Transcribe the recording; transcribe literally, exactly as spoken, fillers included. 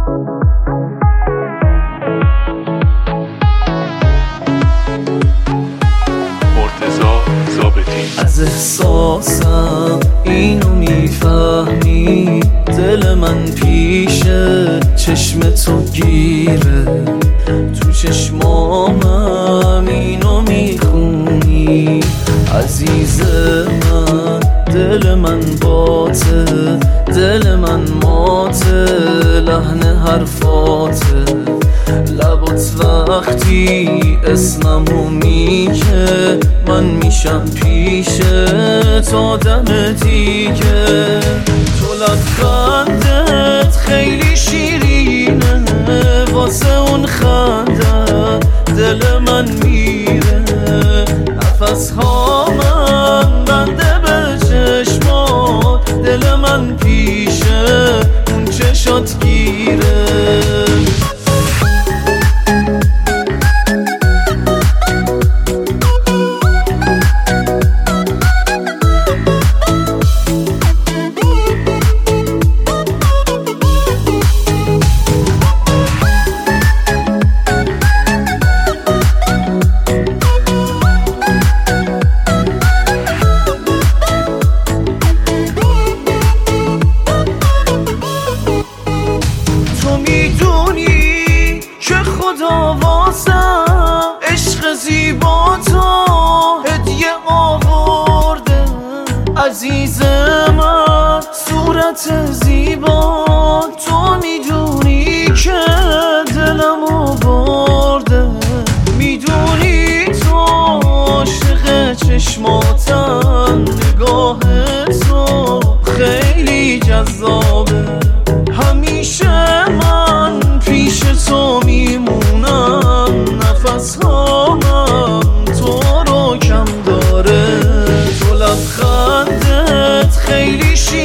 از احساسم اینو میفهمی، دل من پیش چشم تو گیره، تو چشمامم اینو میخونی. عزیز من دل من باته، دل من ماته، لحن حرفاته، لبات وقتی اسممو میگه من میشم پیشه تا دم دیگه. تو لبخندت خیلی شیرینه، واسه اون خنده دل من میره، نفس ها من بنده به چشمات، دل من پیشه اون چشات گیره. خدا واسم عشق زیبا تو هدیه آورده، عزیز من صورت زیبا تو میدونی که دلمو برده، میدونی تو عاشق چشماتم، نگاه تو خیلی جذابه، همیشه من پیش تو میمونم، نفس هامم تو رو کم داره. تو لبخندت خیلی شیرینه،